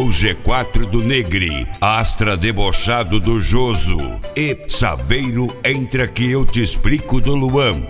G4 do Negri, Astra debochado do Joso e Saveiro entra que eu te explico do Luan.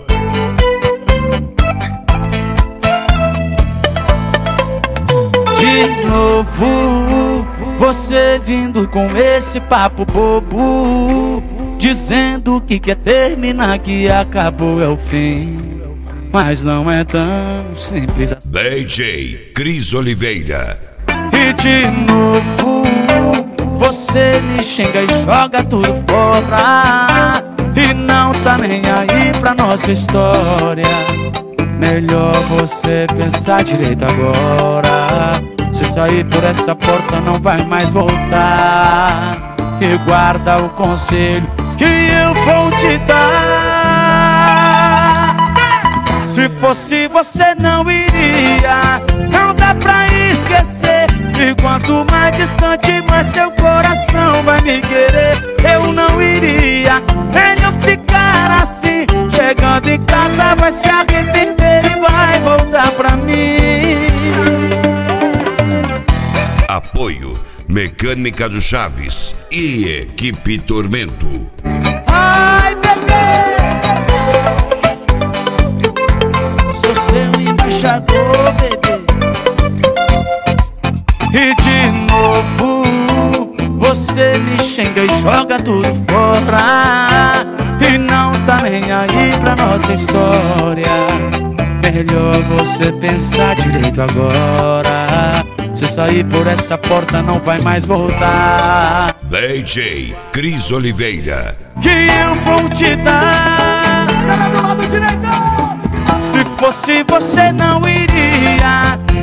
De novo, você vindo com esse papo bobo, dizendo que quer terminar, que acabou é o fim. Mas não é tão simples assim. DJ Cris Oliveira. E de novo, você me xinga e joga tudo fora, e não tá nem aí pra nossa história. Melhor você pensar direito agora. Se sair por essa porta não vai mais voltar. E guarda o conselho que eu vou te dar. Se fosse você não iria, não dá pra esquecer. E quanto mais distante, mais seu coração vai me querer. Eu não iria, melhor ficar assim. Chegando em casa vai se arrepender e vai voltar pra mim. Apoio Mecânica do Chaves e Equipe Tormento. Ai, bebê, sou seu embaixador, bebê. E de novo, você me xinga e joga tudo fora, e não tá nem aí pra nossa história. Melhor você pensar direito agora. Se sair por essa porta não vai mais voltar. DJ Cris Oliveira. Que eu vou te dar. Ela do lado direito. Se fosse você não iria,